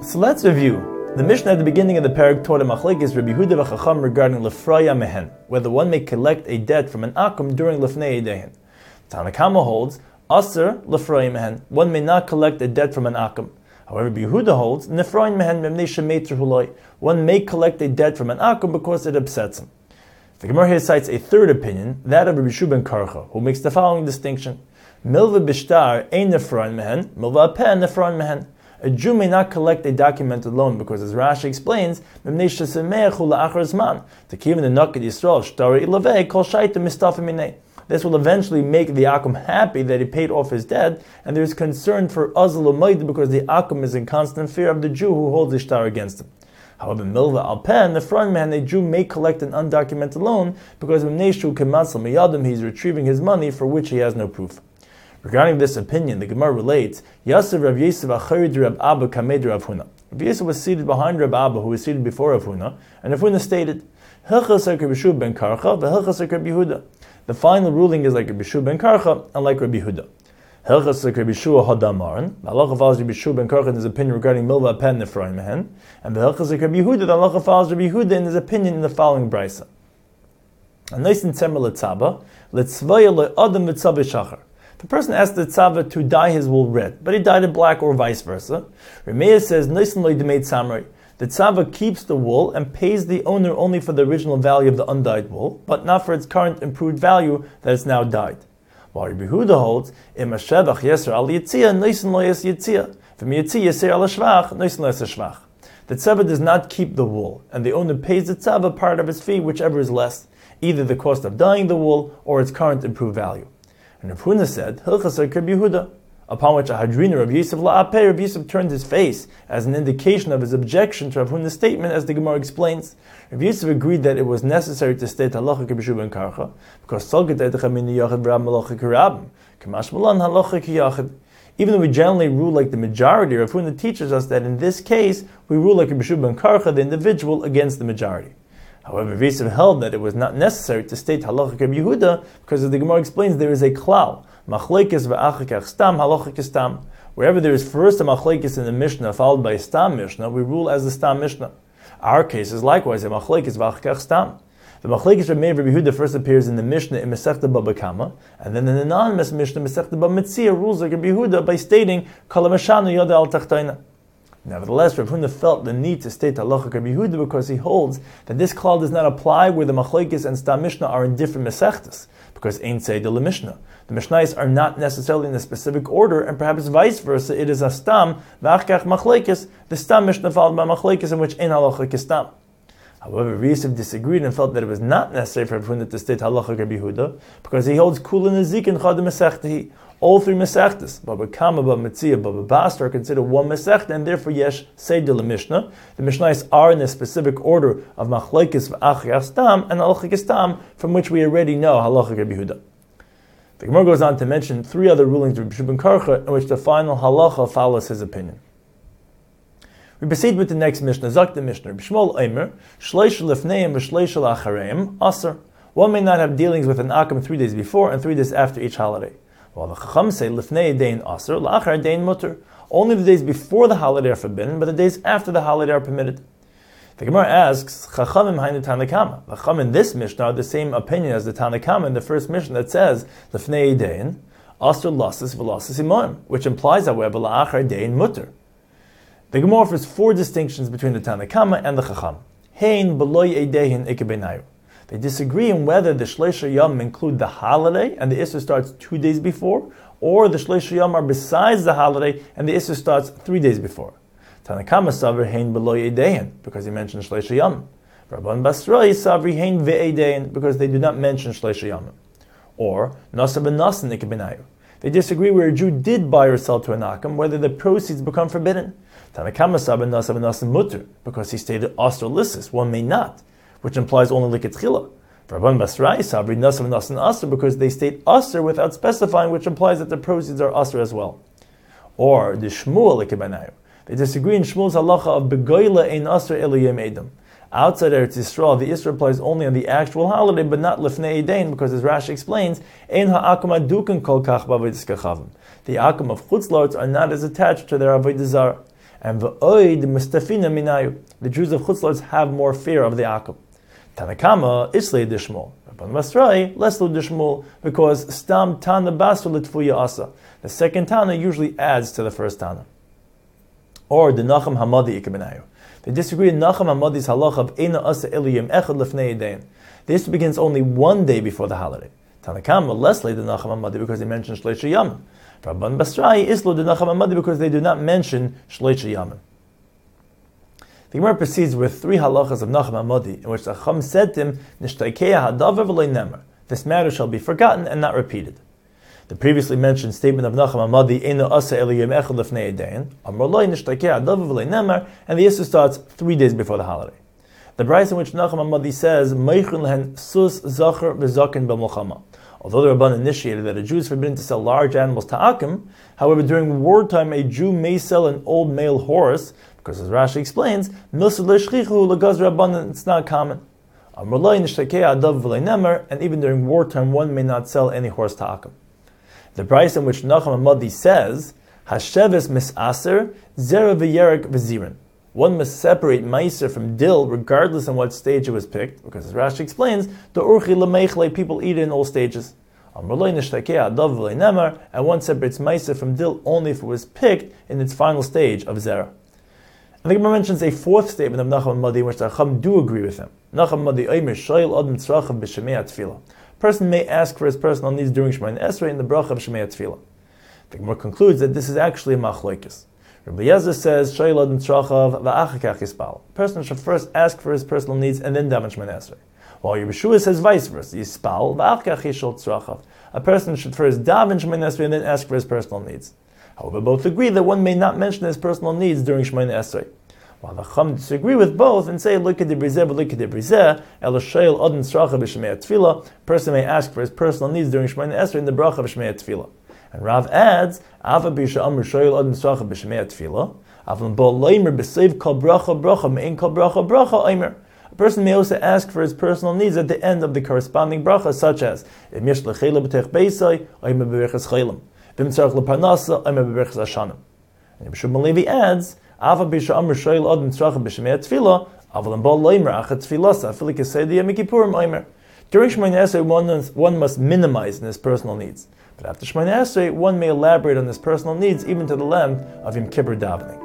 So let's review. The Mishnah at the beginning of the parak taught a machlekes Rabbi Yehuda v'Chacham regarding lefraya mehen, whether one may collect a debt from an akum during lefnei edehen. Tanna Kama holds aser lefraya mehen, one may not collect a debt from an akum. However, Rabbi Yehuda holds nefrayin mehen memnei shemeitr huloi, one may collect a debt from an akum because it upsets him. The Gemara here cites a third opinion, that of Rabbi Shua ben Karcha, who makes the following distinction: Milva bishtar ein nefrayin mehen, milva apeh nefrayin mehen. A Jew may not collect a documented loan because, as Rashi explains, to keep in the Naked Yisrael, this will eventually make the Akum happy that he paid off his debt, and there is concern for Azal Umayd because the Akum is in constant fear of the Jew who holds the shtar against him. However, Milva Alpen, the front man, a Jew may collect an undocumented loan because he's retrieving his money for which he has no proof. Regarding this opinion, the Gemara relates, Yasser Rav Yosef Acharid Rav Abba Kamed Rav Huna. Rav Yosef was seated behind Rav Abba, who was seated before Rav Huna, and Rav Huna stated, Hilchas like Rabbi Shua ben Karcha, v'Hilchas like Rabbi Yehuda. The final ruling is like Rabbi Shua ben Karcha and like Rabbi Yehuda. Hilchas like Rabbi Shua Hadamaran, the halacha follows Rabbi Shua ben Karcha in his opinion regarding Milva Pen Nefraim Mehen, and the Hilchas like Rabbi Yehuda, the halacha follows Rabbi Yehuda in his opinion in the following brisa. A nice and tzemer letzaba, letzvaya le'adam v'tzav shachar. The person asked the tzava to dye his wool red, but he dyed it black or vice versa. Remeir says, the tzava keeps the wool and pays the owner only for the original value of the undyed wool, but not for its current improved value that is now dyed. While Rabbi Yehuda holds, the tzava does not keep the wool, and the owner pays the tzava part of his fee, whichever is less, either the cost of dyeing the wool or its current improved value. And Rav Huna said, Hilchas like Rabbi Yehuda, upon which a hadrina Rav Yosef la'apeh, Rav Yosef turned his face as an indication of his objection to Rav Huna's statement, as the Gemara explains. Rav Yosef agreed that it was necessary to state halacha Rabbi Shua ben Karcha, because even though we generally rule like the majority, Rav Huna teaches us that in this case, we rule like Rabbi Shua ben Karcha, the individual, against the majority. However, Rav Yosef held that it was not necessary to state halacha Rabbi Yehuda because, as the Gemara explains, there is a klal, machlekes v'achikach stam, halacha stam. Wherever there is first a machlekes in the Mishnah followed by a stam Mishnah, we rule as the stam Mishnah. Our case is likewise a machlekes v'achikach stam. The machlekes Rabbi Meir Rabbi Yehuda first appears in the Mishnah in Masechta Baba Kama, and then in the anonymous Mishnah Masechta Baba Metzia rules like Rabbi Yehuda by stating kol mashanu yoda al tachtoina. Nevertheless, Rav Huna felt the need to state halacha Rabbi Yehuda because he holds that this klal does not apply where the machlekes and stam mishnah are in different mesechtas, because ein seder lemishnah. The mishnayos are not necessarily in a specific order, and perhaps vice versa. It is a stam v'achkach machlekes, the stam mishnah followed by machlekes in which ein halacha stam. However, Rav Yosef disagreed and felt that it was not necessary for Rav Huna to state halacha Rabbi Yehuda because he holds kula nezik and chad mesechtahi. All three mesechtas, Baba Kama, Baba Metzia, Baba Basra, are considered one mesechta, and therefore yesh seder lemishnah. The mishnayos are in a specific order of machlekes v'achikach stam and halacha stam, from which we already know halacha Rabbi Yehuda. The Gemara goes on to mention three other rulings of Rabbi Shua ben Karcha, in which the final halacha follows his opinion. We proceed with the next Mishnah, Zak the Mishnah, Rabbi Shmuel Eimer, Shleish lefneim v'shleish lachareim, aser. One may not have dealings with an akum 3 days before and 3 days after each holiday. While the Chacham say lefnei dein aser, la'achar dein mutter. Only the days before the holiday are forbidden, but the days after the holiday are permitted. The Gemara asks, Chachamim hainu Tanna Kama. The Chacham in this Mishnah are the same opinion as the Tanna Kama in the first Mishnah that says lefnei dein aser lasis v'lasis imoim, which implies, however, la'achar dein mutter. The Gemara offers 4 distinctions between the Tanna Kama and the Chacham. Hein b'loy eidehin ikebenayu. They disagree on whether the Shleisha Yom include the holiday and the Issur starts 2 days before, or the Shleisha Yom are besides the holiday and the Issur starts 3 days before. Tanna Kama saver hein b'loy eidehin, because he mentioned Shleisha Yom. Rabban Basrai saver hein ve'eidehin, because they do not mention Shleisha Yom. Or nasa b'nasan ikebenayu. They disagree where a Jew did buy or sell to an akum, whether the proceeds become forbidden. Tanna Kama saver nasa b'nasan mutter, because he stated asr lissus, one may not, which implies only liketchila. Rabban Basrai sabri nasav nasan asr, because they state asr without specifying, which implies that the proceeds are asr as well. Or the Shmuel likebanayu. They disagree in Shmuel's halacha of begoila ein asr eliyim edom. Outside Eretz Yisrael, the Isra applies only on the actual holiday, but not lefnei edain, because as Rashi explains, ein ha'akum adukan kol kach b'avodas kachavim. The akum of chutzlarts are not as attached to their avodah zarah. And v'oid mustafina minayu. The Jews of Chutz La'aretz have more fear of the Akum. Tanakama islay dishmol. Rabban Basrai leslo dishmol, because stam tana basra litfuya asa. The second tana usually adds to the first tana. Or the Nacham Hamadi ikabenayu. They disagree in Nacham Hamadi's halacha of Eina Asa Eliyim Echad Lefnei Yedayin. This begins only one day before the holiday. Tanakama less late than Nacham Hamadi because they mention Shleisha Yamin. Rabban Basrai islo the Nacham Hamadi because they do not mention Shleisha Yamin. The Gemara proceeds with three halachas of Nacham Hamadi, in which the Chacham said to him, Nishtaikeya hadavar v'lo nemer. This matter shall be forgotten and not repeated. The previously mentioned statement of Nacham Hamadi, Eina Asa Eliyim Echad Lefnei Yedayin, Amar Loi Nishtaikeya hadavar v'lo nemer, and the issue starts 3 days before the holiday. The brayso in which Nacham Hamadi says, Meichun lehen sus zacher v'zaken b'milchama. Although the Rabban initiated that a Jew is forbidden to sell large animals to Akim, however, during wartime a Jew may sell an old male horse, because as Rashi explains, it's not common. And even during wartime, one may not sell any horse to Akim. The brayso in which Nacham Hamadi says, Hasheves misaser, zera v'yerek v'zirin. One must separate meiser from dill regardless on what stage it was picked, because as Rashi explains, the urchi lemechle, people eat it in all stages. And one separates meiser from dill only if it was picked in its final stage of zera. And the Gemara mentions a fourth statement of Nacham Hamadi in which the Chacham do agree with him. Nacham Hamadi Omer Shoyl Adam Tzrachav b'Shemei Tefillah. A person may ask for his personal needs during Shemoneh Esrei in the bracha of Shemei Tefillah. The Gemara concludes that this is actually a machlokes. Rabbi Yezer says, Shoyl Adam Tzrachav v'achakach yispal. A person should first ask for his personal needs and then daven Shemoneh Esrei. While Yeshua says vice versa, yispal v'achakach yishol tzrachav. A person should first daven Shemoneh Esrei and then ask for his personal needs. However, both agree that one may not mention his personal needs during Shemoneh Esrei. While the Chacham disagree with both and say, look at the brizeh, but look at the brizeh, el shayel odin tzracha b'shemei tefillah. Person may ask for his personal needs during Shemoneh Esrei in the bracha of Shemei Tefillah. And Rav adds, Ava b'isha amr shayel odin tzracha b'shemei tefillah. Avon bo leimer b'seiv kol bracha bracha me'in kol bracha bracha aimer. A person may also ask for his personal needs at the end of the corresponding bracha, such as Im yesh lechela b'tech beisai, aimer b'berachas chelim. V'im tzarech leparnasa, aimer b'berachas ashanim. And Yeshua Malevi adds, Ava b'isha amr shayel odin tzracha b'shemei tefillah. Avon bo leimer achat tefillasa, afilik esedi amikipurim aimer. During Shemoneh Esrei, one must minimize in his personal needs. But after Shemoneh Esrei, one may elaborate on his personal needs even to the length of Yom Kippur davening.